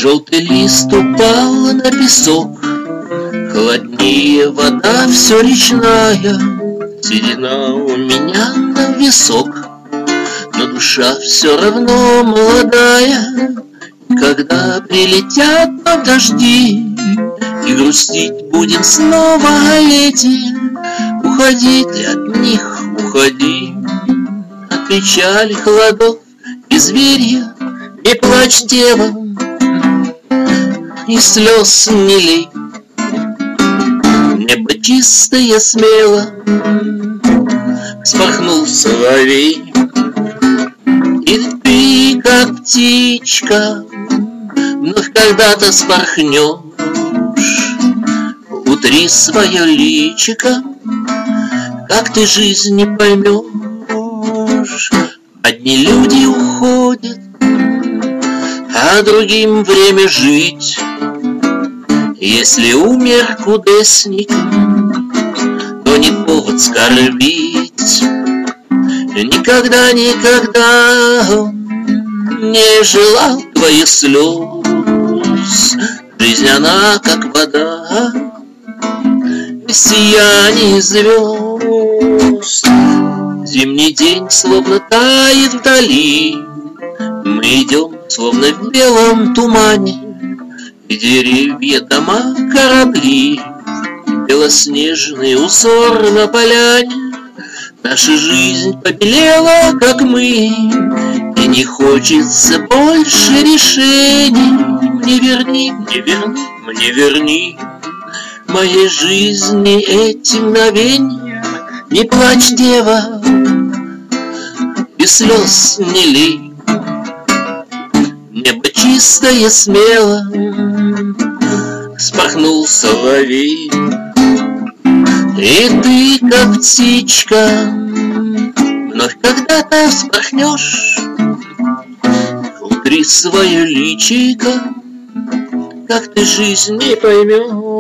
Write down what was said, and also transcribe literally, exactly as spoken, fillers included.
Желтый лист упал на песок, холоднее вода все речная. Седина у меня на висок, но душа все равно молодая. Когда прилетят нам дожди, и грустить будем снова о лете, уходи ты от них, уходи, от печали, холодов и зверья. Не плачь, дева, и слез не лей. Небо чистое, смело вспорхнул соловей. И ты, как птичка, вновь когда-то спорхнешь. Утри свое личико, как ты жизнь не поймешь. Одни люди уходят, а другим время жить. Если умер кудесник, то не повод скорбить. Никогда, никогда он не желал твоих слез. Жизнь она как вода, без сияния звезд. Зимний день словно тает вдали, мы идем словно в белом тумане, и деревья, дома, корабли, белоснежный узор на поляне. Наша жизнь побелела, как мы, и не хочется больше решений. Мне верни, мне верни, мне верни моей жизни эти мгновенья. Не плачь, дева, и слез не лей. Небо чистое, смело вспорхнул соловей. И ты, как птичка, вновь когда-то вспорхнешь. Утри свое личико, как ты жизнь не поймешь.